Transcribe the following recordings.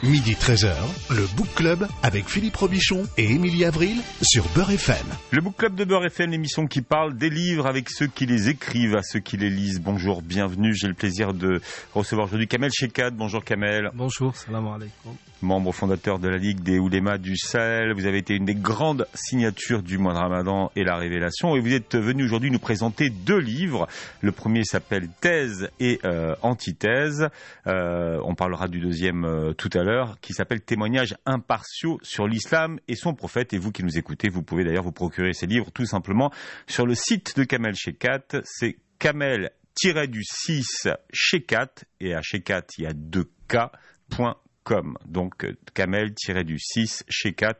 Midi 13h, le Book Club avec Philippe Robichon et Émilie Avril sur Beurre FM. Le Book Club de Beurre FM, l'émission qui parle des livres avec ceux qui les écrivent, à ceux qui les lisent. Bonjour, bienvenue. J'ai le plaisir de recevoir aujourd'hui Kamel Cheikhat. Bonjour Kamel. Bonjour, salam alaikum. Membre fondateur de la Ligue des Oulémas du Sahel. Vous avez été une des grandes signatures du mois de Ramadan et la Révélation. Et vous êtes venu aujourd'hui nous présenter 2 livres. Le premier s'appelle Thèse et Antithèse. On parlera du deuxième tout à l'heure, qui s'appelle Témoignages impartiaux sur l'islam et son prophète. Et vous qui nous écoutez, vous pouvez d'ailleurs vous procurer ces livres tout simplement sur le site de Kamel Cheikhat. C'est Kamel-6 Cheikhat, et à Cheikhat il y a 2K.com. Donc Kamel-6 Cheikhat,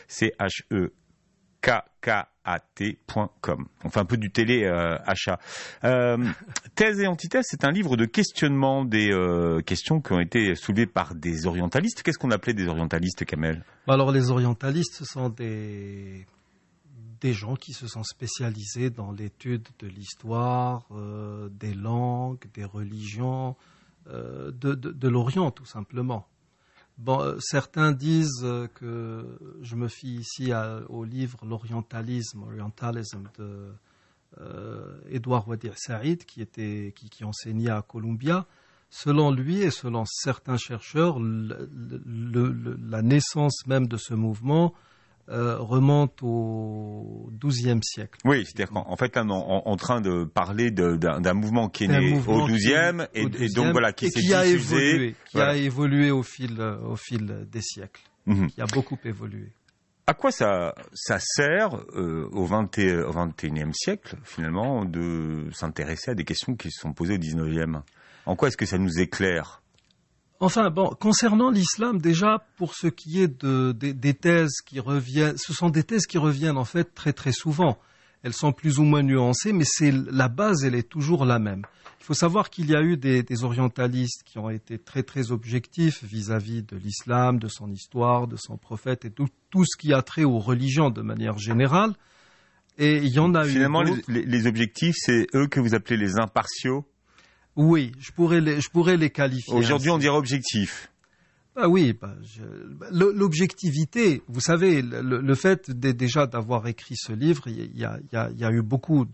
CHEKKAT.com. On fait un peu du télé-achat. Thèse et antithèse, c'est un livre de questionnement des questions qui ont été soulevées par des orientalistes. Qu'est-ce qu'on appelait des orientalistes, Kamel ? Alors les orientalistes, ce sont des gens qui se sont spécialisés dans l'étude de l'histoire, des langues, des religions, de l'Orient tout simplement. Bon, certains disent que je me fie ici au livre L'Orientalisme de Edouard Wadi Saïd qui enseignait à Columbia. Selon lui et selon certains chercheurs, la naissance même de ce mouvement remonte au XIIe siècle. Oui, c'est-à-dire qu'en fait, on est en train de parler d'un mouvement qui est né au XIIe et donc voilà, qui s'est diffusé. Qui a évolué au fil des siècles, qui a beaucoup évolué. À quoi ça sert au XXIe siècle, finalement, de s'intéresser à des questions qui se sont posées au XIXe ? En quoi est-ce que ça nous éclaire ? Enfin, bon, concernant l'islam, déjà, pour ce qui est des thèses qui reviennent, ce sont des thèses qui reviennent en fait très très souvent. Elles sont plus ou moins nuancées, mais la base, elle est toujours la même. Il faut savoir qu'il y a eu des orientalistes qui ont été très très objectifs vis-à-vis de l'islam, de son histoire, de son prophète et tout ce qui a trait aux religions de manière générale. Et il y en a finalement, les objectifs, c'est eux que vous appelez les impartiaux. Oui, je pourrais les qualifier. Aujourd'hui, on dirait objectif. Oui, l'objectivité, vous savez, le fait déjà d'avoir écrit ce livre, il y a eu beaucoup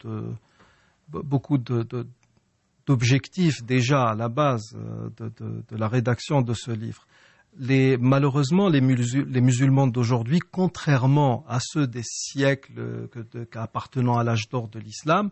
d'objectifs déjà à la base de la rédaction de ce livre. Malheureusement, les musulmans d'aujourd'hui, contrairement à ceux des siècles appartenant à l'âge d'or de l'islam,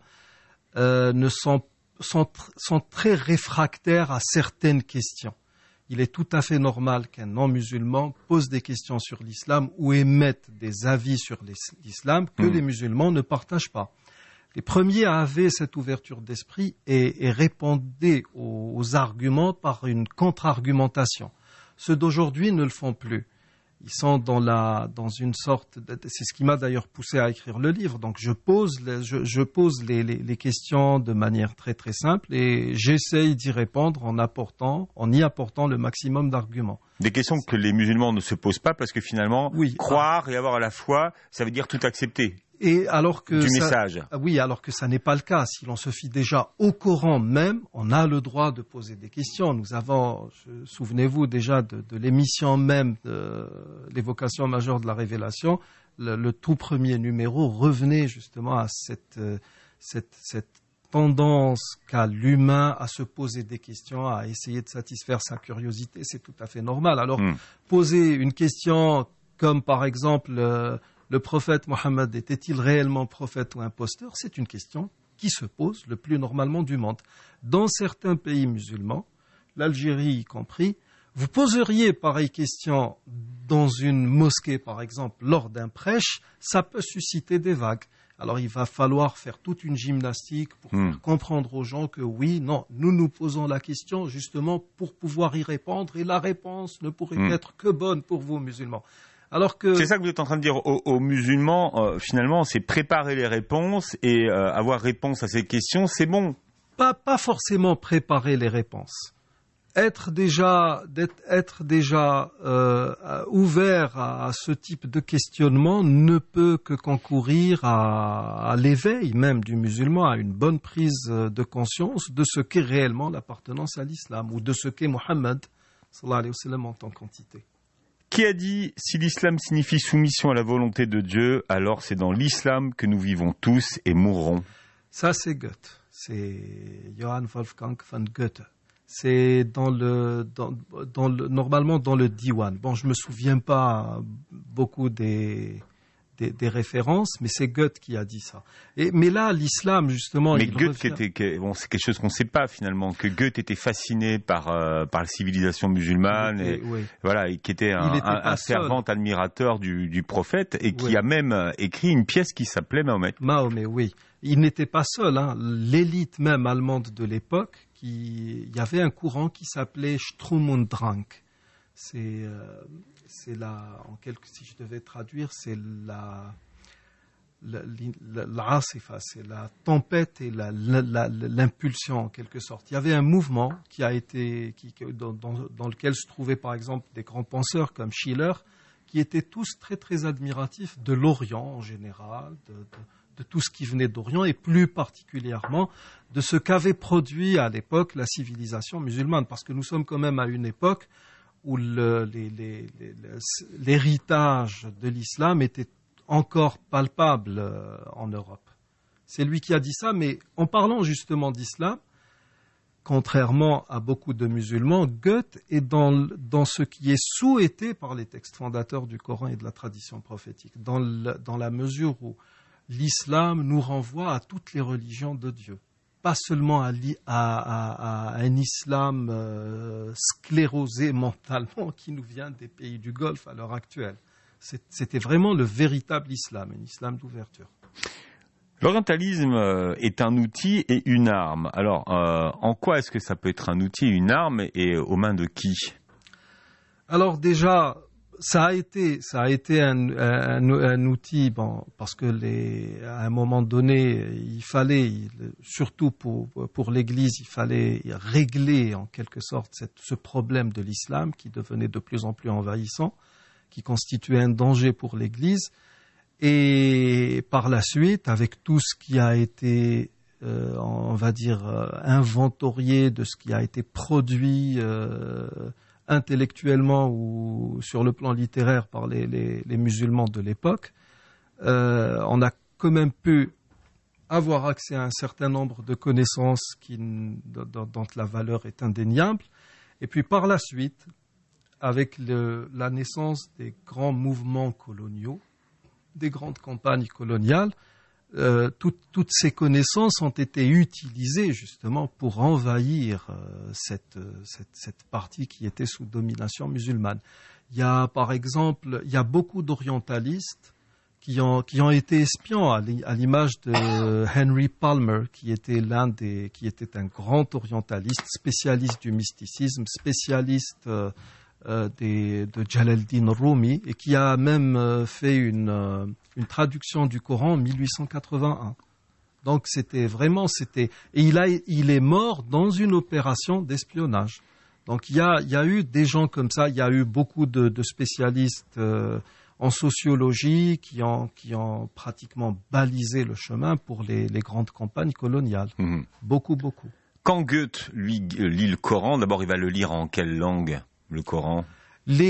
sont très réfractaires à certaines questions. Il est tout à fait normal qu'un non-musulman pose des questions sur l'islam ou émette des avis sur l'islam que les musulmans ne partagent pas. Les premiers avaient cette ouverture d'esprit et répondaient aux arguments par une contre-argumentation. Ceux d'aujourd'hui ne le font plus. Ils sont dans une sorte c'est ce qui m'a d'ailleurs poussé à écrire le livre. Donc je pose les questions de manière très très simple et j'essaye d'y répondre en y apportant le maximum d'arguments. Des questions que les musulmans ne se posent pas parce que finalement, croire et avoir à la foi, ça veut dire tout accepter. Et alors que message. Oui, alors que ça n'est pas le cas. Si l'on se fie déjà au Coran même, on a le droit de poser des questions. Nous avons, souvenez-vous déjà de l'émission même de l'évocation majeure de la Révélation, le tout premier numéro revenait justement à cette tendance qu'a l'humain à se poser des questions, à essayer de satisfaire sa curiosité. C'est tout à fait normal. Alors, poser une question comme par exemple... le prophète Mohammed était-il réellement prophète ou imposteur ? C'est une question qui se pose le plus normalement du monde. Dans certains pays musulmans, l'Algérie y compris, vous poseriez pareille question dans une mosquée, par exemple, lors d'un prêche, ça peut susciter des vagues. Alors il va falloir faire toute une gymnastique pour faire comprendre aux gens que oui, non, nous posons la question justement pour pouvoir y répondre et la réponse ne pourrait être que bonne pour vous, musulmans. C'est ça que vous êtes en train de dire aux musulmans, finalement, c'est préparer les réponses et avoir réponse à ces questions, c'est bon. Pas forcément préparer les réponses. Être déjà ouvert à ce type de questionnement ne peut que concourir à l'éveil même du musulman, à une bonne prise de conscience de ce qu'est réellement l'appartenance à l'islam ou de ce qu'est Mohammed sallallahu alayhi wa sallam, en tant qu'entité. Qui a dit « Si l'islam signifie soumission à la volonté de Dieu, alors c'est dans l'islam que nous vivons tous et mourrons ». Ça, c'est Goethe. C'est Johann Wolfgang von Goethe. C'est normalement dans le Diwan. Bon, je me souviens pas beaucoup des références, mais c'est Goethe qui a dit ça. Mais là, l'islam, justement... Mais Goethe, c'est quelque chose qu'on ne sait pas, finalement, que Goethe était fasciné par la civilisation musulmane, et qui était un fervent admirateur du prophète, et qui a même écrit une pièce qui s'appelait Mahomet. Mahomet, oui. Il n'était pas seul, hein. L'élite même allemande de l'époque, il y avait un courant qui s'appelait Sturm und Drang. C'est si je devais traduire, c'est l'asifa, c'est la tempête et l'impulsion en quelque sorte. Il y avait un mouvement dans lequel se trouvaient par exemple des grands penseurs comme Schiller, qui étaient tous très très admiratifs de l'Orient en général, de tout ce qui venait d'Orient et plus particulièrement de ce qu'avait produit à l'époque la civilisation musulmane, parce que nous sommes quand même à une époque où l'héritage de l'islam était encore palpable en Europe. C'est lui qui a dit ça, mais en parlant justement d'islam, contrairement à beaucoup de musulmans, Goethe est dans ce qui est souhaité par les textes fondateurs du Coran et de la tradition prophétique, dans la mesure où l'islam nous renvoie à toutes les religions de Dieu. Pas seulement à un islam sclérosé mentalement qui nous vient des pays du Golfe à l'heure actuelle. C'était vraiment le véritable islam, un islam d'ouverture. L'orientalisme est un outil et une arme. Alors, en quoi est-ce que ça peut être un outil et une arme, et aux mains de qui ? Alors déjà, ça a été un outil, parce que à un moment donné, il fallait, surtout pour l'Église, il fallait régler en quelque sorte ce problème de l'islam qui devenait de plus en plus envahissant, qui constituait un danger pour l'Église. Et par la suite, avec tout ce qui a été, on va dire, inventorié de ce qui a été produit intellectuellement ou sur le plan littéraire par les musulmans de l'époque, on a quand même pu avoir accès à un certain nombre de connaissances dont la valeur est indéniable. Et puis par la suite, avec la naissance des grands mouvements coloniaux, des grandes campagnes coloniales, toutes ces connaissances ont été utilisées justement pour envahir cette partie qui était sous domination musulmane. Il y a par exemple, beaucoup d'orientalistes qui ont été espions, à l'image de Henry Palmer, qui était un grand orientaliste, spécialiste du mysticisme, spécialiste de Jalal-Din Rumi, et qui a même fait une traduction du Coran en 1881. Donc et il est mort dans une opération d'espionnage. Donc il y a eu des gens comme ça, il y a eu beaucoup de spécialistes en sociologie qui ont pratiquement balisé le chemin pour les grandes campagnes coloniales. Mmh. Beaucoup. Quand Goethe, lui, lit le Coran, d'abord il va le lire en quelle langue ? Le Coran. Il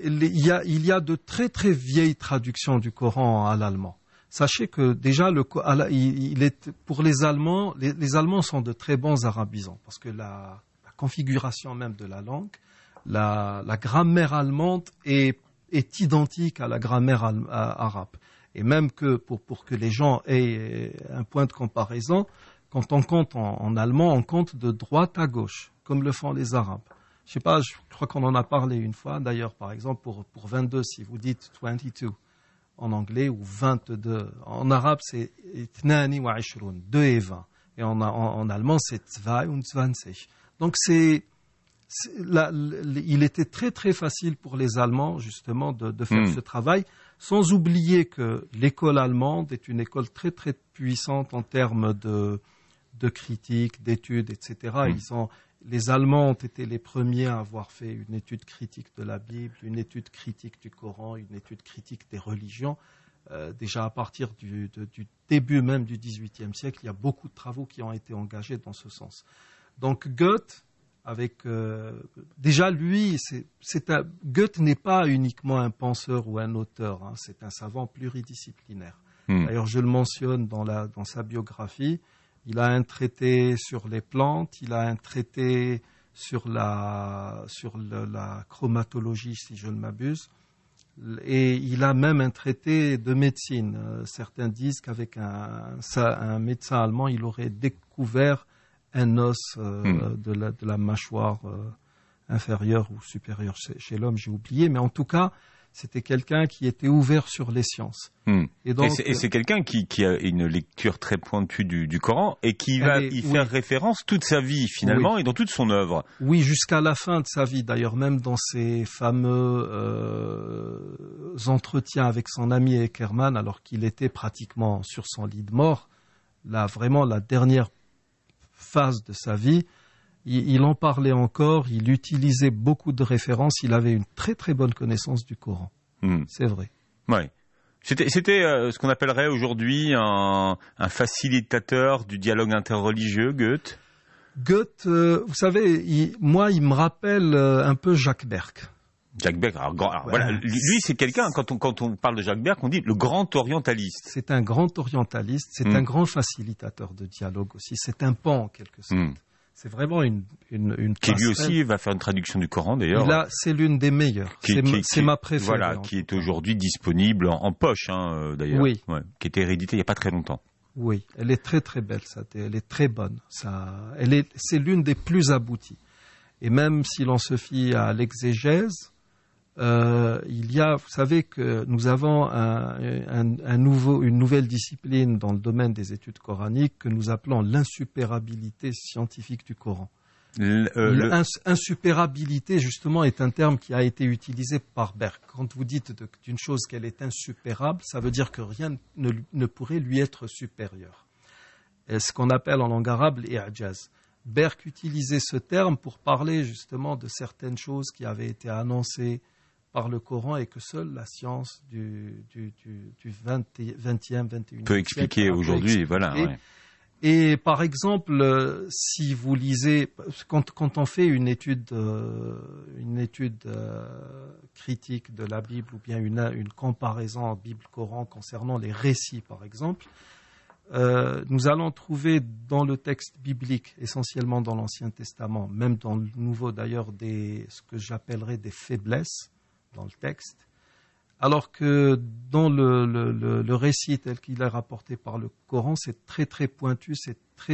y a de très très vieilles traductions du Coran à l'allemand. Sachez que déjà pour les Allemands, les Allemands sont de très bons arabisants, parce que la configuration même de la langue, la grammaire allemande est identique à la grammaire arabe. Et même que pour que les gens aient un point de comparaison, quand on compte en allemand, on compte de droite à gauche, comme le font les Arabes. Je sais pas, je crois qu'on en a parlé une fois, d'ailleurs, par exemple, pour 22, si vous dites 22 en anglais, ou 22. En arabe, c'est 22, 2 et 20. Et en allemand, c'est 22. Donc, il était très, très facile pour les Allemands, justement, de faire ce travail, sans oublier que l'école allemande est une école très, très puissante en termes de critique, d'études, etc. Les Allemands ont été les premiers à avoir fait une étude critique de la Bible, une étude critique du Coran, une étude critique des religions. Déjà à partir du début même du XVIIIe siècle, il y a beaucoup de travaux qui ont été engagés dans ce sens. Donc Goethe avec déjà lui, Goethe n'est pas uniquement un penseur ou un auteur, hein, c'est un savant pluridisciplinaire. D'ailleurs, je le mentionne dans sa biographie. Il a un traité sur les plantes, il a un traité sur la chromatologie, si je ne m'abuse, et il a même un traité de médecine. Certains disent qu'avec un médecin allemand, il aurait découvert un os de la mâchoire inférieure ou supérieure chez l'homme, j'ai oublié, mais en tout cas, c'était quelqu'un qui était ouvert sur les sciences. Et c'est quelqu'un qui a une lecture très pointue du Coran et qui va y faire référence toute sa vie finalement et dans toute son œuvre. Oui, jusqu'à la fin de sa vie. D'ailleurs, même dans ses fameux entretiens avec son ami Eckermann, alors qu'il était pratiquement sur son lit de mort, là, vraiment la dernière phase de sa vie, il en parlait encore, il utilisait beaucoup de références, il avait une très très bonne connaissance du Coran. C'est vrai. Ouais. C'était ce qu'on appellerait aujourd'hui un facilitateur du dialogue interreligieux, Goethe. Goethe, vous savez, il me rappelle un peu Jacques Berck. Jacques Berck, voilà, lui c'est quelqu'un, quand on parle de Jacques Berck, on dit le grand orientaliste. C'est un grand orientaliste, c'est un grand facilitateur de dialogue aussi, c'est un pan en quelque sorte. C'est vraiment une qui lui aussi va faire une traduction du Coran d'ailleurs. Là, c'est l'une des meilleures. C'est ma préférée. Voilà, qui est aujourd'hui disponible en poche d'ailleurs. Oui. Ouais, qui était rééditée il n'y a pas très longtemps. Oui, elle est très très belle, elle est très bonne. C'est l'une des plus abouties. Et même si l'on se fie à l'exégèse, vous savez que nous avons une nouvelle discipline dans le domaine des études coraniques que nous appelons l'insupérabilité scientifique du Coran. Insupérabilité, justement, est un terme qui a été utilisé par Berck. Quand vous dites d'une chose qu'elle est insupérable, ça veut dire que rien ne pourrait lui être supérieur. Et ce qu'on appelle en langue arabe l'I'jaz. Berck utilisait ce terme pour parler justement de certaines choses qui avaient été annoncées par le Coran et que seule la science du 20e, 21e peut expliquer aujourd'hui. Voilà, ouais. Et par exemple, si vous lisez, quand on fait une étude critique de la Bible ou bien une comparaison Bible-Coran concernant les récits, par exemple, nous allons trouver dans le texte biblique, essentiellement dans l'Ancien Testament, même dans le Nouveau d'ailleurs, ce que j'appellerais des faiblesses dans le texte, alors que dans le récit tel qu'il est rapporté par le Coran, c'est très très pointu, c'est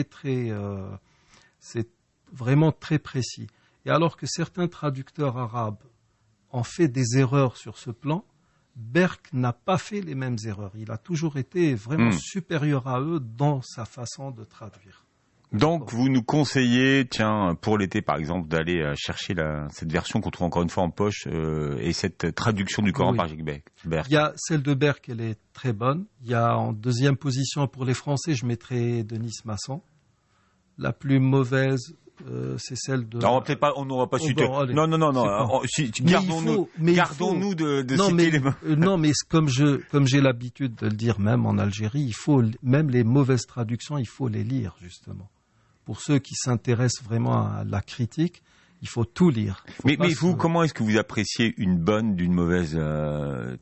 vraiment très précis. Et alors que certains traducteurs arabes ont fait des erreurs sur ce plan, Berck n'a pas fait les mêmes erreurs. Il a toujours été vraiment supérieur à eux dans sa façon de traduire. Donc, vous nous conseillez, pour l'été par exemple, d'aller chercher cette version qu'on trouve encore une fois en poche et cette traduction du Coran par Jacques Berck. Il y a celle de Berck, elle est très bonne. Il y a en deuxième position pour les Français, je mettrai Denis Masson. La plus mauvaise, c'est celle de... Alors, on n'aura pas su... Non. Gardons-nous de citer les... Non, mais comme j'ai l'habitude de le dire, même en Algérie, même les mauvaises traductions, il faut les lire, justement. Pour ceux qui s'intéressent vraiment à la critique, il faut tout lire. Mais vous, comment est-ce que vous appréciez une bonne d'une mauvaise traduction ?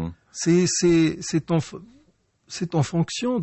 C'est en fonction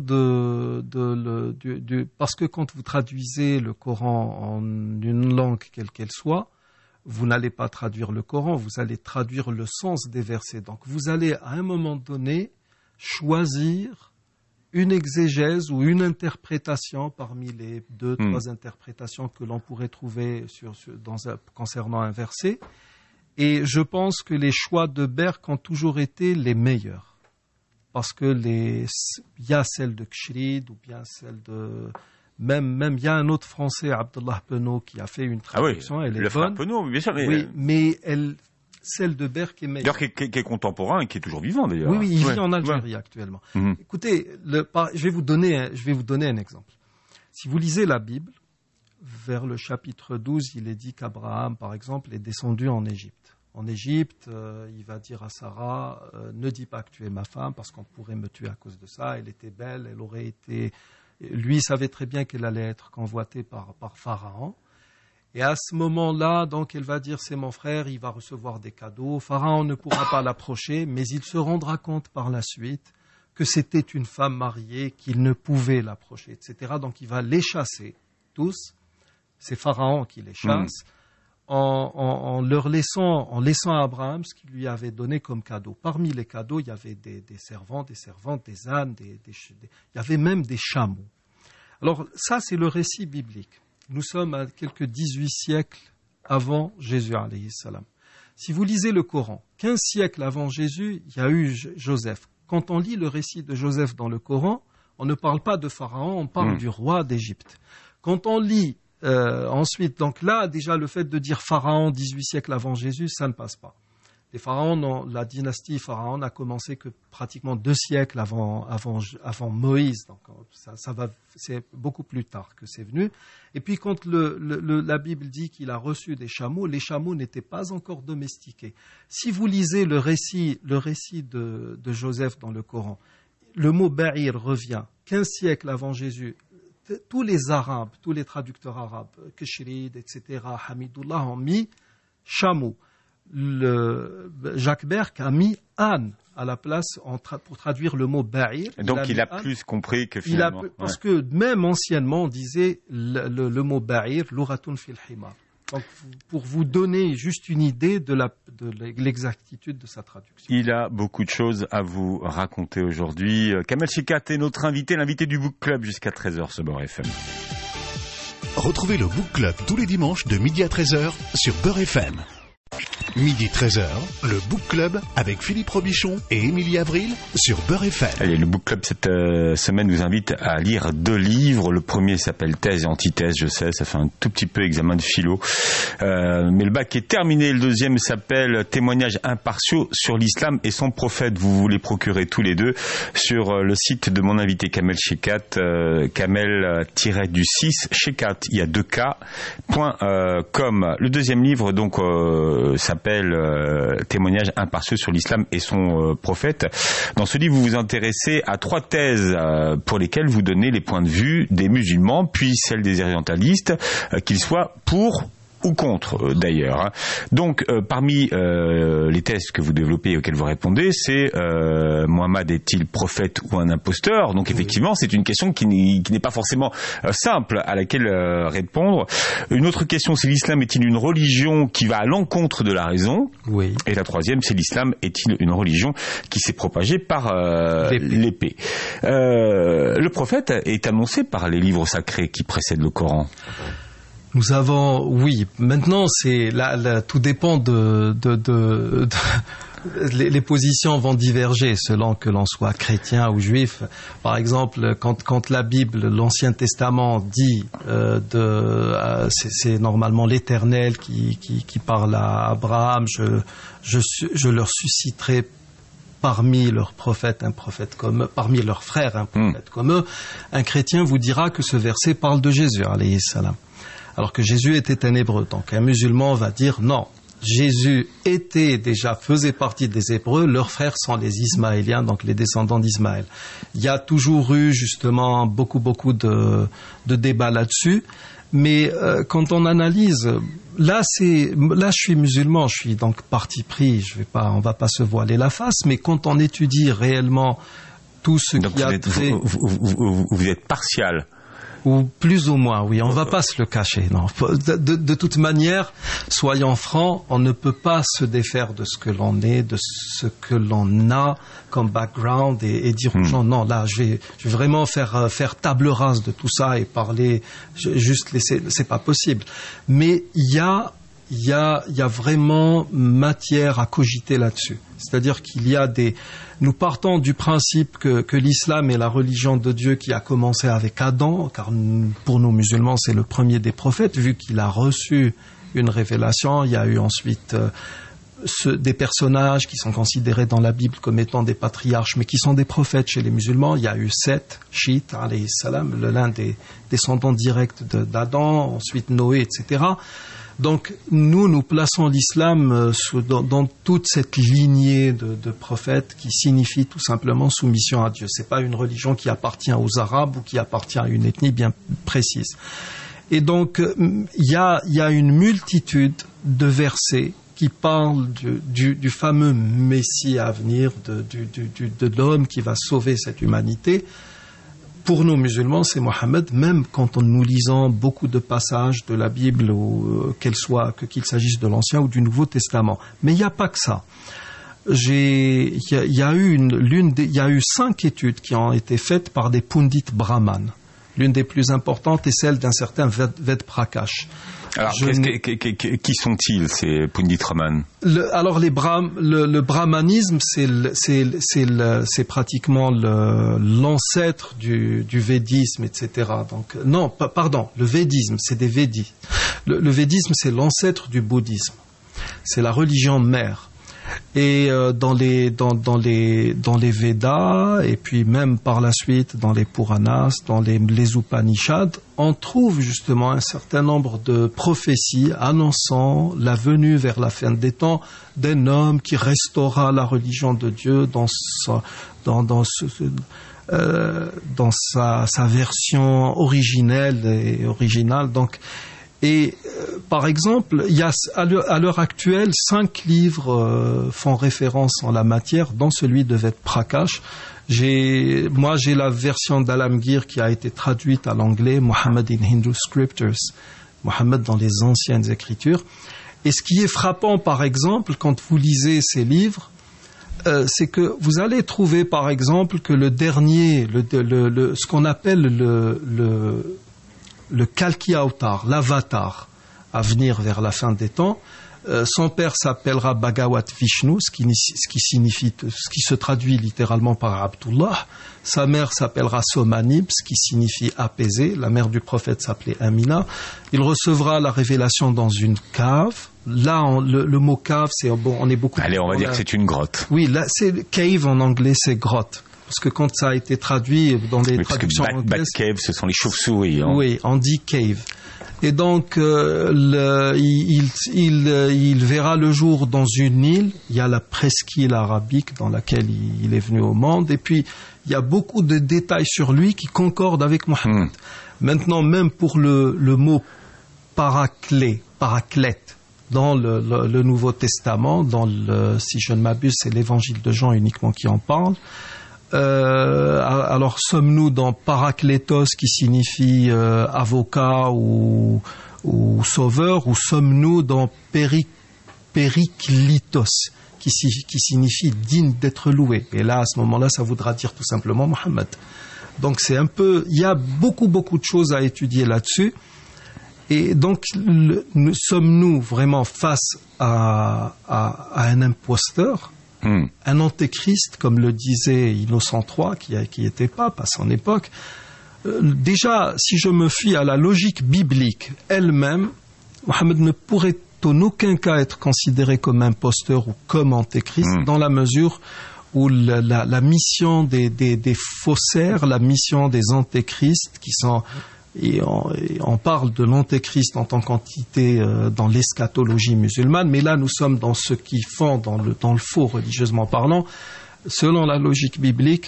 parce que quand vous traduisez le Coran en une langue quelle qu'elle soit, vous n'allez pas traduire le Coran, vous allez traduire le sens des versets. Donc vous allez à un moment donné choisir une exégèse ou une interprétation parmi les 2-3 interprétations que l'on pourrait trouver concernant un verset. Et je pense que les choix de Berck ont toujours été les meilleurs. Parce que il y a celle de Kshrid ou bien celle de... Même il y a un autre Français, Abdullah Penaud, qui a fait une traduction, elle est bonne. Penaud, bien sûr, mais celle de Berck est meilleure. D'ailleurs, qui est contemporain et qui est toujours vivant, d'ailleurs. Oui, il vit en Algérie actuellement. Écoutez, je vais vous donner un exemple. Si vous lisez la Bible, vers le chapitre 12, il est dit qu'Abraham, par exemple, est descendu en Égypte. En Égypte, il va dire à Sarah, ne dis pas que tu es ma femme, parce qu'on pourrait me tuer à cause de ça. Elle était belle, elle aurait été... Lui savait très bien qu'elle allait être convoitée par Pharaon. Et à ce moment-là, donc, elle va dire, c'est mon frère, il va recevoir des cadeaux. Pharaon ne pourra pas l'approcher, mais il se rendra compte par la suite que c'était une femme mariée, qu'il ne pouvait l'approcher, etc. Donc, il va les chasser, tous. C'est Pharaon qui les chasse, en laissant à Abraham ce qu'il lui avait donné comme cadeau. Parmi les cadeaux, il y avait des servantes, des ânes, il y avait même des chameaux. Alors, ça, c'est le récit biblique. Nous sommes à quelques 18 siècles avant Jésus, alayhi salam. Si vous lisez le Coran, 15 siècles avant Jésus, il y a eu Joseph. Quand on lit le récit de Joseph dans le Coran, on ne parle pas de Pharaon, on parle du roi d'Égypte. Quand on lit ensuite, donc là, déjà, le fait de dire Pharaon 18 siècles avant Jésus, ça ne passe pas. Les pharaons, la dynastie pharaon n'a commencé que pratiquement 2 siècles avant Moïse. Donc c'est beaucoup plus tard que c'est venu. Et puis quand la Bible dit qu'il a reçu des chameaux, les chameaux n'étaient pas encore domestiqués. Si vous lisez le récit de Joseph dans le Coran, le mot ba'ir revient 15 siècles avant Jésus. Tous les Arabes, tous les traducteurs arabes, Keshrid, etc., Hamidullah, ont mis chameau. Jacques Berck a mis âne à la place pour traduire le mot ba'ir. Donc il a plus compris que finalement. Parce que même anciennement, on disait le mot ba'ir, l'uratun fil himar. Donc, pour vous donner juste une idée de l'exactitude de sa traduction. Il a beaucoup de choses à vous raconter aujourd'hui. Kamel Cheikhat est notre invité, l'invité du Book Club jusqu'à 13h sur Beurre FM. Retrouvez le Book Club tous les dimanches de midi à 13h sur Beurre FM. Midi 13h, le Book Club avec Philippe Robichon et Émilie Avril sur Beurre FM. Allez, le Book Club cette semaine vous invite à lire 2 livres. Le premier s'appelle Thèse et Antithèse, je sais, ça fait un tout petit peu examen de philo. Mais le bac est terminé. Le deuxième s'appelle Témoignages impartiaux sur l'islam et son prophète. Vous vous les procurez tous les deux sur le site de mon invité Kamel Cheikhat, Kamel-du-6, Cheikhat, il y a 2K.com. Le deuxième livre, donc, s'appelle Témoignages impartiaux sur l'islam et son prophète. Dans ce livre, vous vous intéressez à 3 thèses pour lesquelles vous donnez les points de vue des musulmans, puis celles des orientalistes, qu'ils soient pour ou contre d'ailleurs. Donc parmi les thèses que vous développez et auxquelles vous répondez, c'est Mohammed est-il prophète ou un imposteur? Donc effectivement, c'est une question qui n'est pas forcément simple à laquelle répondre. Une autre question, c'est l'islam est-il une religion qui va à l'encontre de la raison? Oui. Et la troisième, c'est l'islam est-il une religion qui s'est propagée par l'épée? Le prophète est annoncé par les livres sacrés qui précèdent le Coran. Nous avons, oui, maintenant c'est tout dépend les positions vont diverger selon que l'on soit chrétien ou juif. Par exemple, quand la Bible, l'Ancien Testament dit c'est normalement l'Éternel qui parle à Abraham, je leur susciterai parmi leurs prophètes un prophète comme eux, parmi leurs frères un prophète comme eux. Un chrétien vous dira que ce verset parle de Jésus, alayhi salam. Alors que Jésus était un hébreu. Donc un musulman va dire non, Jésus faisait partie des Hébreux, leurs frères sont les Ismaéliens, donc les descendants d'Ismaël. Il y a toujours eu justement beaucoup de débats là-dessus, mais quand on analyse, là je suis musulman, je suis donc parti pris, on va pas se voiler la face, mais quand on étudie réellement tout ce donc qui a trait... Vous êtes partial. Ou plus ou moins, oui, on ne va pas se le cacher. Non. De toute manière, soyons francs, on ne peut pas se défaire de ce que l'on est, de ce que l'on a comme background et dire aux gens, non, là, je vais vraiment faire table rase de tout ça et parler, juste laisser, c'est pas possible. Mais il y a vraiment matière à cogiter là-dessus. C'est-à-dire qu'il y a nous partons du principe que l'islam est la religion de Dieu qui a commencé avec Adam, car pour nous musulmans, c'est le premier des prophètes, vu qu'il a reçu une révélation. Il y a eu ensuite des personnages qui sont considérés dans la Bible comme étant des patriarches, mais qui sont des prophètes chez les musulmans. Il y a eu Seth, Shith, alayhi salam, l'un des descendants directs d'Adam, ensuite Noé, etc. Donc nous plaçons l'islam dans toute cette lignée de prophètes qui signifie tout simplement soumission à Dieu. C'est pas une religion qui appartient aux Arabes ou qui appartient à une ethnie bien précise. Et donc, il y a une multitude de versets qui parlent du fameux Messie à venir, de l'homme qui va sauver cette humanité. Pour nous musulmans, c'est Mohammed, même quand nous lisons beaucoup de passages de la Bible, qu'il s'agisse de l'Ancien ou du Nouveau Testament. Mais il n'y a pas que ça. Il y a eu 5 études qui ont été faites par des pundits brahmanes. L'une des plus importantes est celle d'un certain Ved Prakash. Alors, qui sont-ils, ces pundits brahmanes? Alors, le brahmanisme, c'est pratiquement l'ancêtre du védisme, etc. Donc, non, pardon, le védisme, c'est des védis. Le védisme, c'est l'ancêtre du bouddhisme. C'est la religion mère. Et dans les Védas, et puis même par la suite dans les Puranas, dans les Upanishads, on trouve justement un certain nombre de prophéties annonçant la venue vers la fin des temps d'un homme qui restaurera la religion de Dieu dans sa version originelle et originale. Donc, par exemple, il y a à l'heure actuelle 5 livres font référence en la matière, dont celui de Ved Prakash. J'ai la version d'Alamgir qui a été traduite à l'anglais, Muhammad in Hindu Scriptures, Muhammad dans les anciennes écritures. Et ce qui est frappant, par exemple, quand vous lisez ces livres, c'est que vous allez trouver, par exemple, que le dernier, ce qu'on appelle le Kalki Avatar, l'avatar à venir vers la fin des temps, son père s'appellera Bhagavat Vishnu, ce qui se traduit littéralement par Abdullah. Sa mère s'appellera Somanib, ce qui signifie apaisé. La mère du prophète s'appelait Amina. Il recevra la révélation dans une cave. Là, le mot cave, on est beaucoup. Allez, on va dire que c'est une grotte. Oui, là, c'est cave en anglais, c'est grotte. Parce que quand ça a été traduit dans des traductions anglaises... Bat cave, ce sont les chauves-souris. Hein. Oui, on dit cave. Et donc, il verra le jour dans une île. Il y a la presqu'île arabique dans laquelle il est venu au monde. Et puis, il y a beaucoup de détails sur lui qui concordent avec Mohammed. Maintenant, même pour le mot paraclète, dans le Nouveau Testament, si je ne m'abuse, c'est l'Évangile de Jean uniquement qui en parle. Alors sommes-nous dans Paraklétos qui signifie avocat ou sauveur, ou sommes-nous dans Périklitos qui signifie digne d'être loué? Et là, à ce moment-là, ça voudra dire tout simplement Mohammed. Donc c'est un peu, il y a beaucoup de choses à étudier là-dessus. Et donc sommes-nous vraiment face à un imposteur? Un antéchrist, comme le disait Innocent III, qui était pape à son époque. Déjà, si je me fie à la logique biblique elle-même, Mohammed ne pourrait en aucun cas être considéré comme imposteur ou comme antéchrist, dans la mesure où la mission des faussaires, la mission des antéchrists, qui sont... Et on parle de l'antéchrist en tant qu'entité dans l'eschatologie musulmane, mais là nous sommes dans ce qui font dans le faux religieusement parlant. Selon la logique biblique,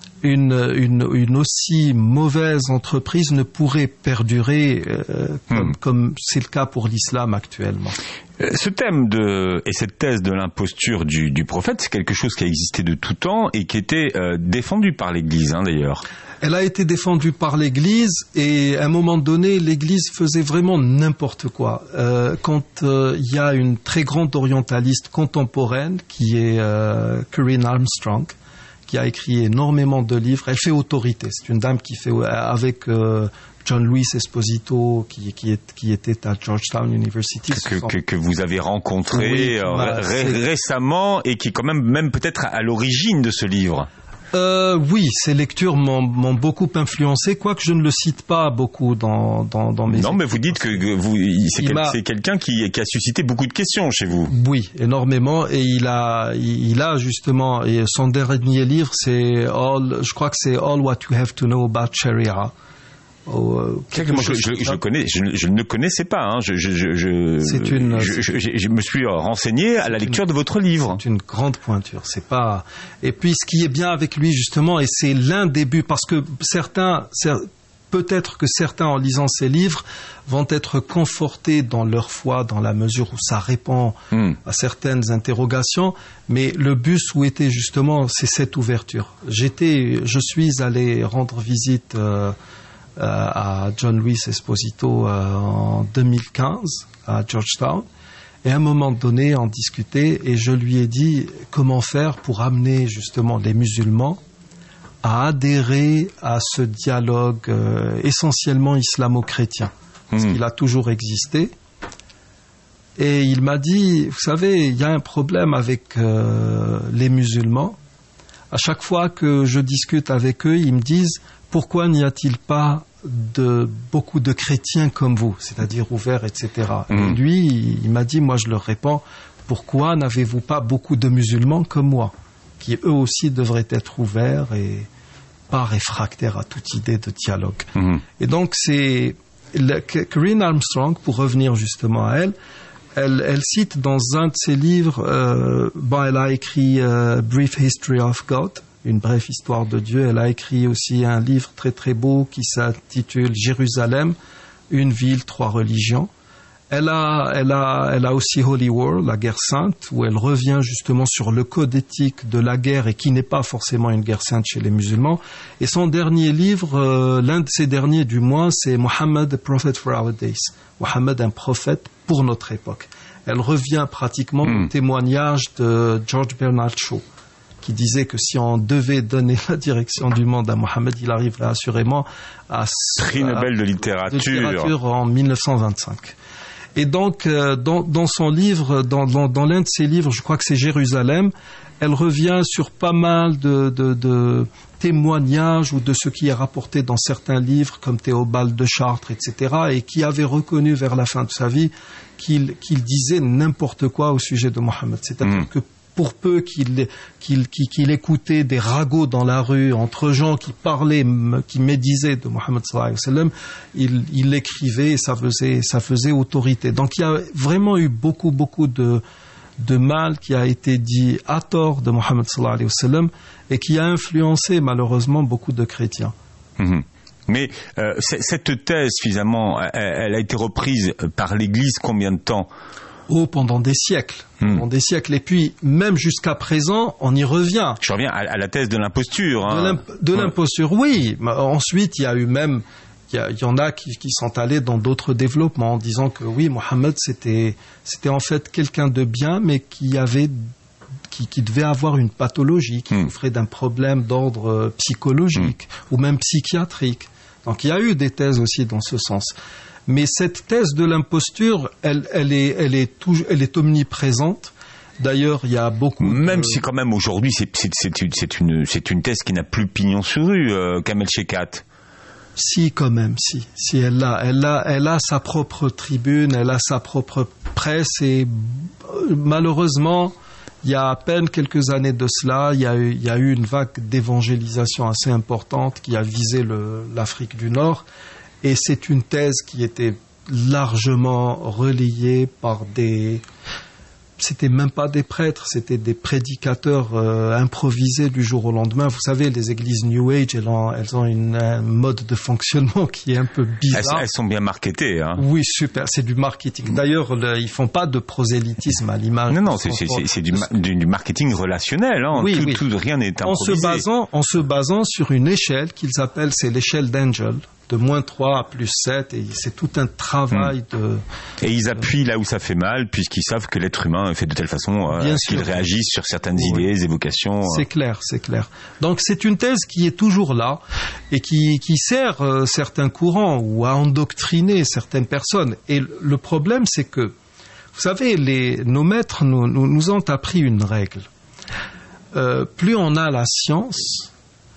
une aussi mauvaise entreprise ne pourrait perdurer comme c'est le cas pour l'islam actuellement. Ce thème et cette thèse de l'imposture du prophète, c'est quelque chose qui a existé de tout temps et qui était défendu par l'Église, d'ailleurs. Elle a été défendue par l'Église, et à un moment donné, l'Église faisait vraiment n'importe quoi. Quand il y a une très grande orientaliste contemporaine qui est Corinne Armstrong, qui a écrit énormément de livres, elle fait autorité. C'est une dame qui fait avec John Luis Esposito, qui était à Georgetown University. Que vous avez rencontré récemment, et qui est quand même peut-être à l'origine de ce livre. Oui, ces lectures m'ont beaucoup influencé, quoique je ne le cite pas beaucoup dans mes... Non, mais vous dites que c'est quelqu'un qui a suscité beaucoup de questions chez vous. Oui, énormément, et il a justement, et son dernier livre, je crois que c'est All What You Have to Know About Sharia. Je ne connaissais pas. Je me suis renseigné à la lecture de votre livre. C'est une grande pointure. C'est pas. Et puis ce qui est bien avec lui justement, et c'est l'un des buts, parce que peut-être que certains, en lisant ces livres, vont être confortés dans leur foi, dans la mesure où ça répond à certaines interrogations. Mais le but souhaité, justement, c'est cette ouverture. Je suis allé rendre visite à John Luis Esposito en 2015 à Georgetown. Et à un moment donné, on discutait et je lui ai dit comment faire pour amener justement les musulmans à adhérer à ce dialogue essentiellement islamo-chrétien, parce qu'il a toujours existé. Et il m'a dit, vous savez, il y a un problème avec les musulmans. À chaque fois que je discute avec eux, ils me disent, pourquoi n'y a-t-il pas beaucoup de chrétiens comme vous, c'est-à-dire ouverts, etc. Et lui, il m'a dit, moi je leur réponds, pourquoi n'avez-vous pas beaucoup de musulmans comme moi, qui eux aussi devraient être ouverts et pas réfractaires à toute idée de dialogue. Et donc c'est Corinne Armstrong, pour revenir justement à elle cite dans un de ses livres, elle a écrit Brief History of God, une brève histoire de Dieu. Elle a écrit aussi un livre très très beau qui s'intitule Jérusalem, une ville, 3 religions. Elle a aussi Holy War, la guerre sainte, où elle revient justement sur le code éthique de la guerre et qui n'est pas forcément une guerre sainte chez les musulmans. Et son dernier livre, l'un de ses derniers du moins, c'est Muhammad, a Prophet for Our Days. Muhammad, un prophète pour notre époque. Elle revient pratiquement au témoignage de George Bernard Shaw, qui disait que si on devait donner la direction du monde à Mohammed, il arriverait assurément à prix Nobel de littérature en 1925. Et donc, dans son livre, dans l'un de ses livres, je crois que c'est Jérusalem, elle revient sur pas mal de témoignages ou de ce qui est rapporté dans certains livres, comme Théobald de Chartres, etc., et qui avait reconnu vers la fin de sa vie qu'il disait n'importe quoi au sujet de Mohammed. C'est-à-dire que pour peu qu'il écoutait des ragots dans la rue entre gens qui parlaient, qui médisaient de Mohammed sallallahu alayhi wa sallam, il l'écrivait et ça faisait autorité. Donc il y a vraiment eu beaucoup de mal qui a été dit à tort de Mohammed sallallahu alayhi wa sallam et qui a influencé malheureusement beaucoup de chrétiens. Mais cette thèse, finalement, elle a été reprise par l'Église combien de temps ? Pendant des siècles. Pendant des siècles. Et puis, même jusqu'à présent, on y revient. Je reviens à la thèse de l'imposture. De l'imposture, oui. Ensuite, il y a eu même... Il y en a qui sont allés dans d'autres développements en disant que oui, Mohammed, c'était en fait quelqu'un de bien, mais qui devait avoir une pathologie, qui souffrait d'un problème d'ordre psychologique ou même psychiatrique. Donc, il y a eu des thèses aussi dans ce sens. Mais cette thèse de l'imposture, elle est omniprésente. D'ailleurs, il y a beaucoup. Même si quand même aujourd'hui, c'est une thèse qui n'a plus pignon sur rue, Kamel Shekat. Si, quand même, si elle a sa propre tribune, elle a sa propre presse et malheureusement, il y a à peine quelques années de cela, il y a eu une vague d'évangélisation assez importante qui a visé l'Afrique du Nord. Et c'est une thèse qui était largement relayée par c'était même pas des prêtres, c'était des prédicateurs improvisés du jour au lendemain. Vous savez, les églises New Age, elles ont un mode de fonctionnement qui est un peu bizarre. Elles sont bien marketées, hein. Oui, super, c'est du marketing. D'ailleurs, ils font pas de prosélytisme à l'image. Non, c'est du marketing relationnel, hein. Oui, rien n'est improvisé. En se basant sur une échelle qu'ils appellent, c'est l'échelle d'Angel, de -3 à +7, et c'est tout un travail de... Et ils appuient là où ça fait mal, puisqu'ils savent que l'être humain est fait de telle façon qu'il réagisse sur certaines idées, évocations. C'est clair. Donc c'est une thèse qui est toujours là, et qui sert certains courants, ou à endoctriner certaines personnes. Et le problème, c'est que, vous savez, nos maîtres nous ont appris une règle. Plus on a la science,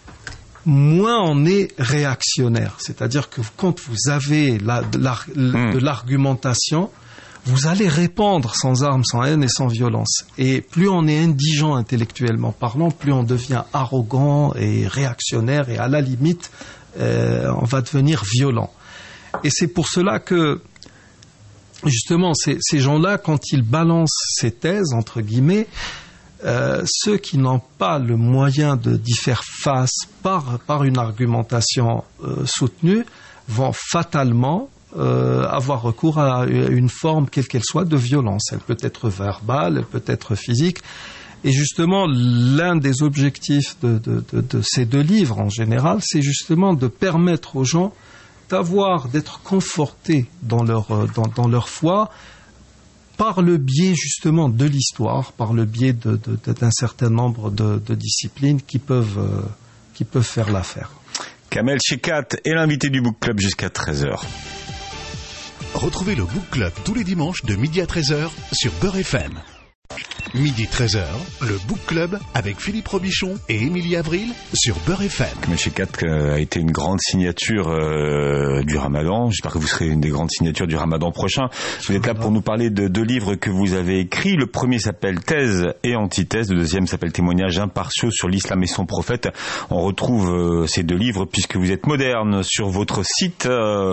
moins on est réactionnaire. C'est-à-dire que quand vous avez de l'argumentation, vous allez répondre sans armes, sans haine et sans violence. Et plus on est indigent intellectuellement parlant, plus on devient arrogant et réactionnaire, et à la limite, on va devenir violent. Et c'est pour cela que, justement, ces gens-là, quand ils balancent ces thèses, entre guillemets, ceux qui n'ont pas le moyen d'y faire face par une argumentation soutenue vont fatalement avoir recours à une forme, quelle qu'elle soit, de violence. Elle peut être verbale, elle peut être physique. Et justement, l'un des objectifs de ces deux livres en général, c'est justement de permettre aux gens d'être confortés dans leur foi, par le biais justement de l'histoire, par le biais d'un certain nombre de disciplines qui peuvent faire l'affaire. Kamel Shekat est l'invité du Book Club jusqu'à 13h. Retrouvez le Book Club tous les dimanches de midi à 13h sur Beurre FM. Midi 13h, le Book Club avec Philippe Robichon et Émilie Avril sur Beurre FM. Kamel Shekat a été une grande signature du Ramadan. J'espère que vous serez une des grandes signatures du Ramadan prochain. Vous êtes là pour nous parler de deux livres que vous avez écrits. Le premier s'appelle Thèse et Antithèse. Le deuxième s'appelle Témoignages impartiaux sur l'islam et son prophète. On retrouve ces deux livres puisque vous êtes moderne sur votre site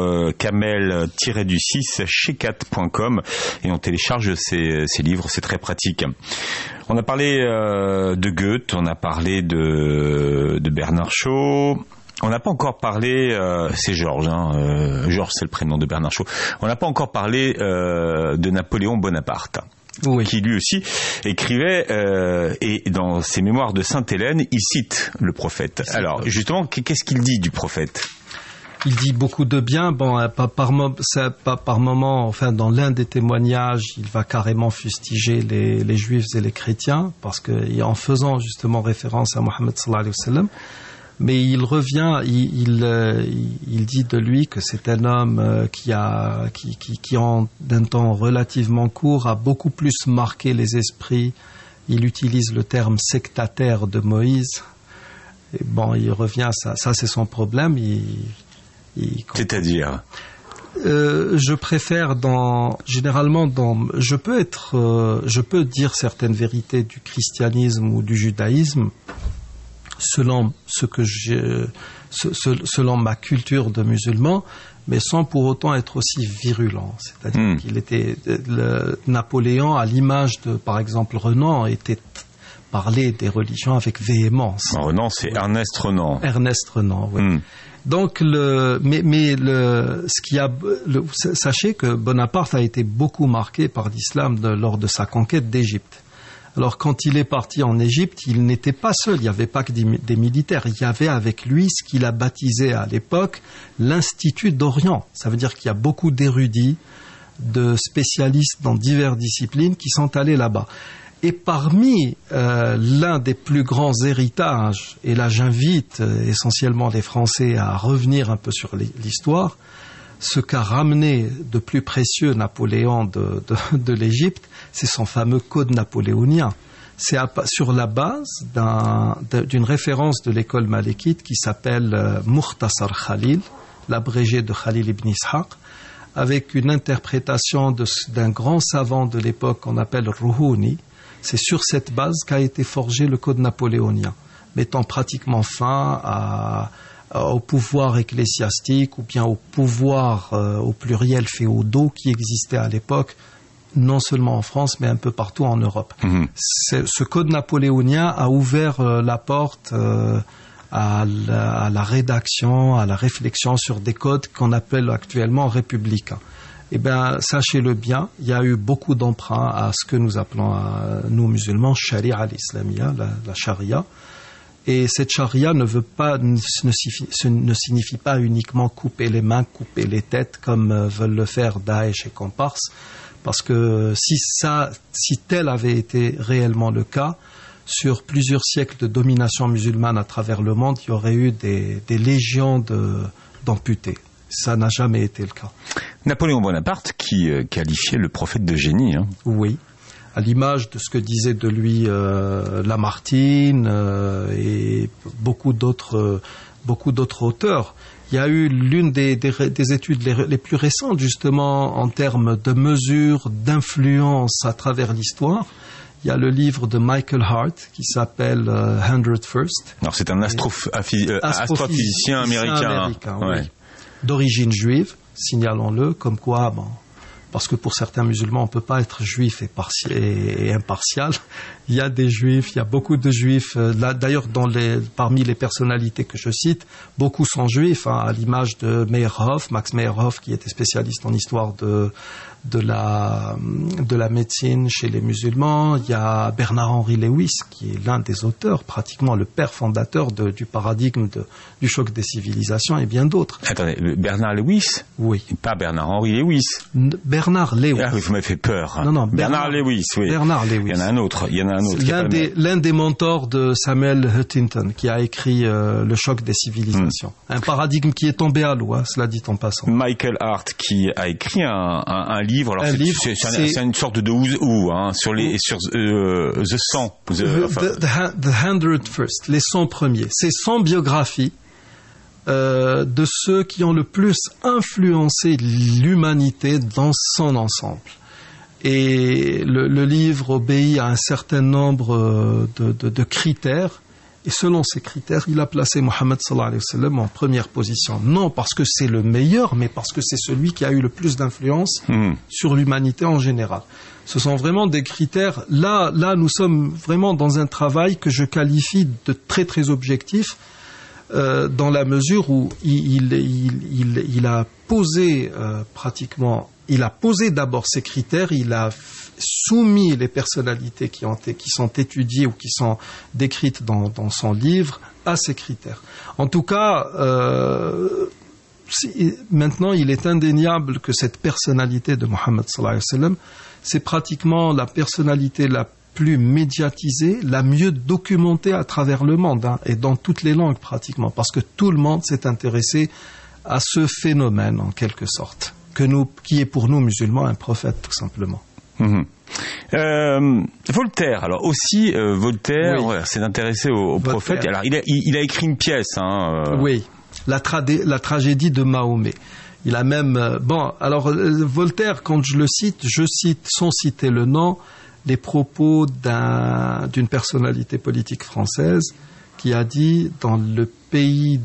kamel-shekat.com et on télécharge ces livres. C'est très pratique. On a parlé de Goethe, on a parlé de Bernard Shaw. On n'a pas encore parlé, c'est Georges, Georges c'est le prénom de Bernard Shaw. On n'a pas encore parlé de Napoléon Bonaparte. Oui. Qui lui aussi écrivait et dans ses mémoires de Sainte-Hélène, il cite le prophète. Alors justement, qu'est-ce qu'il dit du prophète ? Il dit beaucoup de bien. Bon, par moment, enfin, dans l'un des témoignages, il va carrément fustiger les juifs et les chrétiens, parce que, en faisant justement référence à Mohammed sallallahu alayhi wa sallam, mais il revient, il dit de lui que c'est un homme qui en d'un temps relativement court a beaucoup plus marqué les esprits. Il utilise le terme sectataire de Moïse. Et bon, il revient, ça c'est son problème. C'est-à-dire je préfère je peux dire certaines vérités du christianisme ou du judaïsme selon selon ma culture de musulman, mais sans pour autant être aussi virulent. C'est-à-dire qu'il était Napoléon, à l'image de, par exemple, Renan, était parlé des religions avec véhémence. Renan, c'est oui. Ernest Renan. Ernest Renan, oui. Donc, sachez que Bonaparte a été beaucoup marqué par l'islam lors de sa conquête d'Égypte. Alors, quand il est parti en Égypte, il n'était pas seul, il n'y avait pas que des militaires, il y avait avec lui ce qu'il a baptisé à l'époque l'Institut d'Orient. Ça veut dire qu'il y a beaucoup d'érudits, de spécialistes dans diverses disciplines qui sont allés là-bas. Et parmi l'un des plus grands héritages, et là j'invite essentiellement les Français à revenir un peu sur l'histoire, ce qu'a ramené de plus précieux Napoléon de l'Égypte, c'est son fameux code napoléonien. C'est sur la base d'une référence de l'école malékite qui s'appelle Mukhtasar Khalil, l'abrégé de Khalil ibn Ishaq, avec une interprétation d'un grand savant de l'époque qu'on appelle Ruhuni. C'est sur cette base qu'a été forgé le code napoléonien, mettant pratiquement fin au pouvoir ecclésiastique ou bien au pouvoir au pluriel féodaux qui existait à l'époque, non seulement en France mais un peu partout en Europe. Ce code napoléonien a ouvert la porte à la rédaction, à la réflexion sur des codes qu'on appelle actuellement républicains. Eh bien, sachez-le bien, il y a eu beaucoup d'emprunts à ce que nous appelons, nous musulmans, Sharia al-Islamia, la Sharia. Et cette Sharia ne signifie pas uniquement couper les mains, couper les têtes, comme veulent le faire Daesh et comparses. Parce que si tel avait été réellement le cas, sur plusieurs siècles de domination musulmane à travers le monde, il y aurait eu des légions d'amputés. Ça n'a jamais été le cas. Napoléon Bonaparte qui qualifiait le prophète de génie. Oui, à l'image de ce que disait de lui Lamartine et beaucoup d'autres auteurs. Il y a eu l'une des études les plus récentes justement en termes de mesures d'influence à travers l'histoire. Il y a le livre de Michael Hart qui s'appelle 100 First. Alors c'est un astrophysicien américain. Oui. D'origine juive, signalons-le, comme quoi, parce que pour certains musulmans, on peut pas être juif et impartial. Il y a des juifs, il y a beaucoup de juifs. Là, d'ailleurs, parmi les personnalités que je cite, beaucoup sont juifs, à l'image de Meyerhoff, Max Meyerhoff, qui était spécialiste en histoire de la médecine chez les musulmans. Il y a Bernard-Henri Lewis, qui est l'un des auteurs, pratiquement le père fondateur du paradigme du choc des civilisations, et bien d'autres. Attendez, Bernard Lewis? Oui. Pas Bernard-Henri Lewis. Bernard Lewis. Ah oui, vous m'avez fait peur. Non, Bernard Lewis, oui. Bernard Lewis. Il y en a un autre. L'un des mentors de Samuel Huntington, qui a écrit Le choc des civilisations. Un paradigme qui est tombé à l'eau, cela dit en passant. Michael Hart, qui a écrit un livre. Alors c'est une sorte de who, sur The 100. The 100 First, les 100 premiers. C'est 100 biographies de ceux qui ont le plus influencé l'humanité dans son ensemble. Et le livre obéit à un certain nombre de critères. Et selon ces critères, il a placé Mohammed sallallahu alayhi wa sallam en première position. Non parce que c'est le meilleur, mais parce que c'est celui qui a eu le plus d'influence sur l'humanité en général. Ce sont vraiment des critères. Là, nous sommes vraiment dans un travail que je qualifie de très très objectif, dans la mesure où il a posé il a posé d'abord ces critères, il a soumis les personnalités qui sont étudiées ou qui sont décrites dans son livre à ces critères. En tout cas, maintenant, il est indéniable que cette personnalité de Mohammed sallallahu alayhi wa sallam, c'est pratiquement la personnalité la plus médiatisée, la mieux documentée à travers le monde, et dans toutes les langues pratiquement, parce que tout le monde s'est intéressé à ce phénomène en quelque sorte, qui est pour nous musulmans un prophète tout simplement. Voltaire, alors aussi Voltaire s'est intéressé au prophète. Alors il a écrit une pièce. Oui, la tragédie de Mahomet. Il a même Voltaire, quand je cite sans citer le nom, les propos d'une personnalité politique française qui a dit dans le pays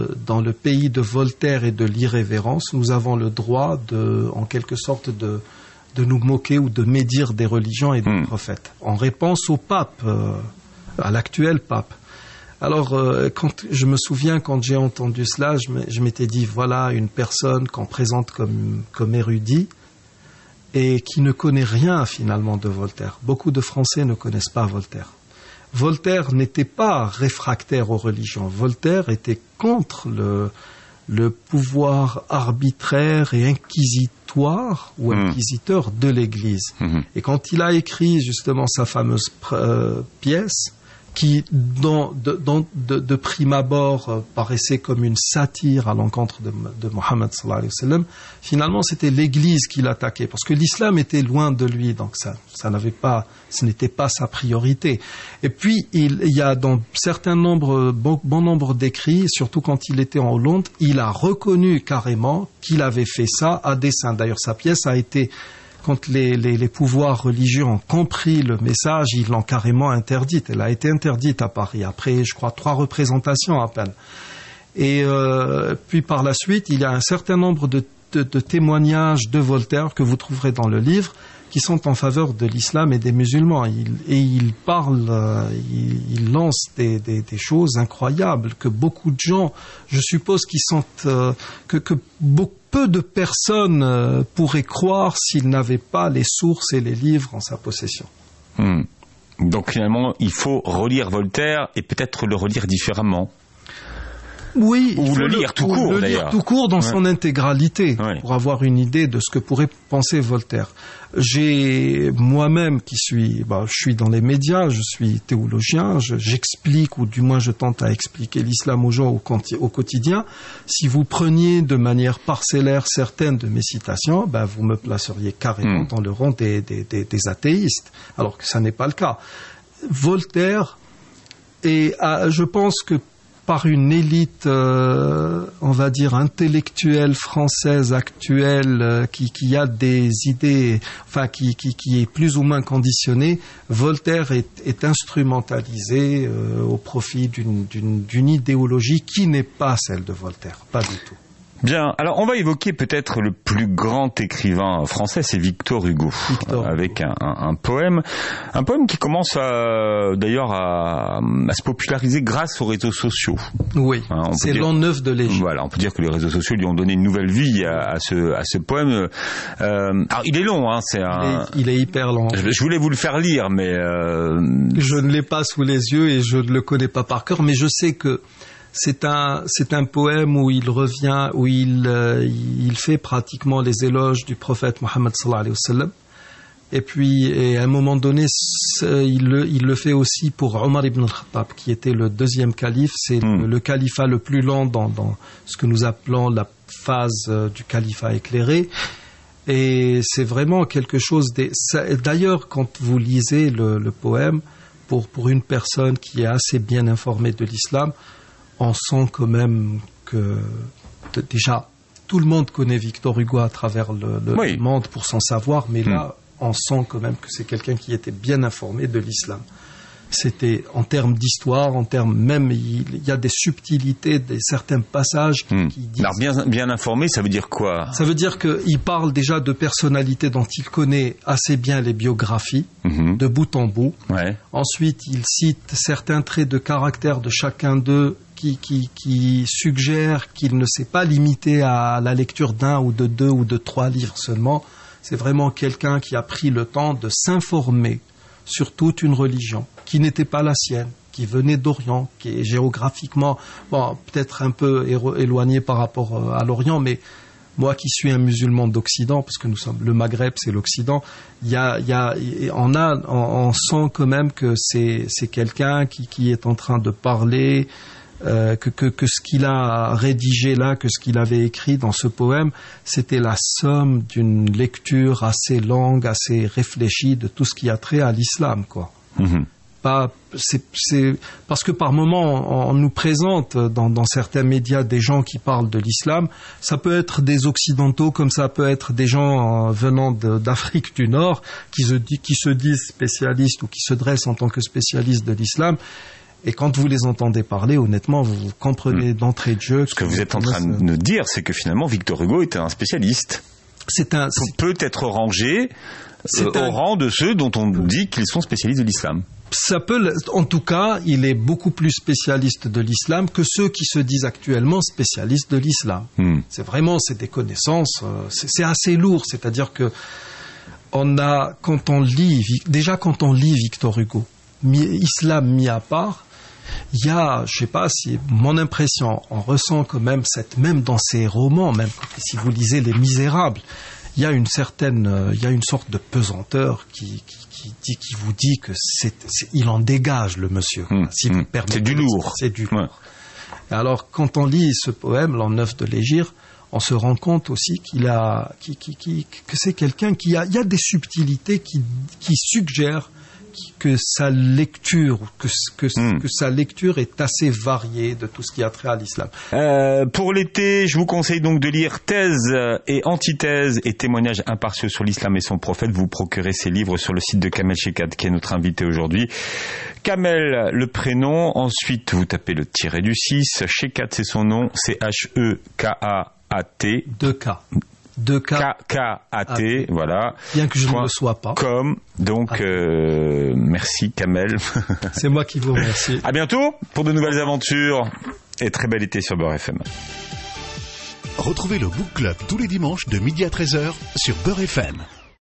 de Voltaire et de l'irrévérence, nous avons le droit en quelque sorte de nous moquer ou de médire des religions et des prophètes, en réponse au pape, à l'actuel pape. Alors, je me souviens, quand j'ai entendu cela, je m'étais dit, voilà une personne qu'on présente comme érudit et qui ne connaît rien finalement de Voltaire. Beaucoup de Français ne connaissent pas Voltaire. Voltaire n'était pas réfractaire aux religions. Voltaire était contre le pouvoir arbitraire et inquisitoire ou inquisiteur de l'Église. Et quand il a écrit justement sa fameuse pièce, qui de prime abord paraissait comme une satire à l'encontre de Mohammed sallallahu alayhi wa sallam, finalement c'était l'Église qui l'attaquait, parce que l'islam était loin de lui, donc ce n'était pas sa priorité. Et puis il y a dans bon nombre d'écrits, surtout quand il était en Hollande, il a reconnu carrément qu'il avait fait ça à dessein. D'ailleurs sa pièce a été, quand les pouvoirs religieux ont compris le message, ils l'ont carrément interdite. Elle a été interdite à Paris, après, je crois, 3 représentations à peine. Et puis par la suite, il y a un certain nombre de témoignages de Voltaire que vous trouverez dans le livre, qui sont en faveur de l'islam et des musulmans. Il il lance des choses incroyables que beaucoup de gens, je suppose, que peu de personnes pourraient croire s'ils n'avaient pas les sources et les livres en sa possession. Donc finalement, il faut relire Voltaire et peut-être le relire différemment. Oui, ou le lire tout court, d'ailleurs. Le lire tout court dans son intégralité, pour avoir une idée de ce que pourrait penser Voltaire. J'ai moi-même je suis dans les médias, je suis théologien, j'explique, ou du moins je tente à expliquer l'islam aux gens au quotidien. Si vous preniez de manière parcellaire certaines de mes citations, vous me placeriez carrément dans le rang des athéistes, alors que ça n'est pas le cas. Voltaire, et je pense que par une élite, on va dire, intellectuelle française actuelle, qui a des idées, qui est plus ou moins conditionnée, Voltaire est instrumentalisé au profit d'une idéologie qui n'est pas celle de Voltaire, pas du tout. Bien, alors on va évoquer peut-être le plus grand écrivain français, c'est Victor Hugo, avec un poème qui commence d'ailleurs à se populariser grâce aux réseaux sociaux. Oui, c'est l'an 9 de l'Égypte. Voilà, on peut dire que les réseaux sociaux lui ont donné une nouvelle vie à ce poème. Alors il est long, il est hyper long. Je voulais vous le faire lire, mais je ne l'ai pas sous les yeux et je ne le connais pas par cœur, mais je sais que c'est un poème où il revient, où il fait pratiquement les éloges du prophète Mohammed sallallahu alayhi wa sallam. Et puis, à un moment donné, il le fait aussi pour Omar ibn al-Khattab, qui était le deuxième calife. C'est le califat le plus lent dans ce que nous appelons la phase du califat éclairé. Et c'est vraiment quelque chose d'ailleurs, quand vous lisez le poème, pour une personne qui est assez bien informée de l'islam, on sent quand même que déjà tout le monde connaît Victor Hugo à travers le monde pour s'en savoir, mais là on sent quand même que c'est quelqu'un qui était bien informé de l'islam. C'était en termes d'histoire, en termes même, il y a des subtilités, certains passages qui disent... Alors bien informé, ça veut dire quoi ? Ça veut dire qu'il parle déjà de personnalités dont il connaît assez bien les biographies, de bout en bout. Ouais. Ensuite, il cite certains traits de caractère de chacun d'eux qui suggèrent qu'il ne s'est pas limité à la lecture d'un ou de deux ou de trois livres seulement. C'est vraiment quelqu'un qui a pris le temps de s'informer sur toute une religion qui n'était pas la sienne, qui venait d'Orient, qui est géographiquement peut-être un peu éloigné par rapport à l'Orient, mais moi qui suis un musulman d'Occident, parce que nous sommes le Maghreb, c'est l'Occident, on sent quand même que c'est quelqu'un qui est en train de parler, que ce qu'il a rédigé là, que ce qu'il avait écrit dans ce poème, c'était la somme d'une lecture assez longue, assez réfléchie de tout ce qui a trait à l'islam, quoi. C'est parce que par moment on nous présente dans certains médias des gens qui parlent de l'islam. Ça peut être des occidentaux comme ça peut être des gens venant d'Afrique du Nord qui se disent spécialistes ou qui se dressent en tant que spécialistes de l'islam. Et quand vous les entendez parler, honnêtement, vous comprenez d'entrée de jeu. Ce que vous êtes en train de dire, c'est que finalement Victor Hugo était un spécialiste. Peut être rangé au rang de ceux dont on dit qu'ils sont spécialistes de l'islam. En tout cas, il est beaucoup plus spécialiste de l'islam que ceux qui se disent actuellement spécialistes de l'islam. C'est des connaissances, c'est assez lourd. C'est-à-dire que quand on lit Victor Hugo, islam mis à part, il y a, je sais pas si mon impression, on ressent quand même même dans ses romans, même si vous lisez Les Misérables, il y a une sorte de pesanteur qui vous dit que il en dégage le monsieur. Si vous permettez, c'est du lourd. C'est du lourd. Ouais. Alors quand on lit ce poème, l'an 9 de l'Hégire, on se rend compte aussi que c'est quelqu'un il y a des subtilités qui suggèrent que sa lecture est assez variée de tout ce qui a trait à l'islam. Pour l'été, je vous conseille donc de lire Thèse et Antithèse et témoignages impartiaux sur l'islam et son prophète. Vous procurez ces livres sur le site de Kamel Chekad, qui est notre invité aujourd'hui. Kamel, le prénom. Ensuite, vous tapez le tiret du 6. Chekad, c'est son nom. Chekat. 2K. K-A-T, voilà. Bien que je ne le sois pas. Donc, merci Kamel. C'est moi qui vous remercie. À bientôt pour de nouvelles aventures et très bel été sur Beurre FM. Retrouvez le Book Club tous les dimanches de midi à 13h sur Beurre FM.